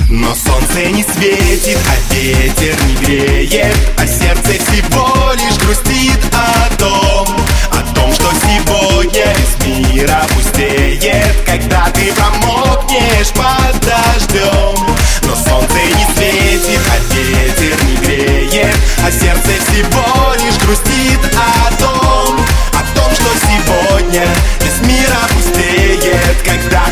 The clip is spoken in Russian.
Но солнце не светит, а ветер не греет, а сердце всего лишь грустит о том, что сегодня весь мир опустеет, когда ты промокнешь под дождем. Но солнце не светит, а ветер не греет, а сердце всего лишь грустит о том, что сегодня весь мир опустеет, когда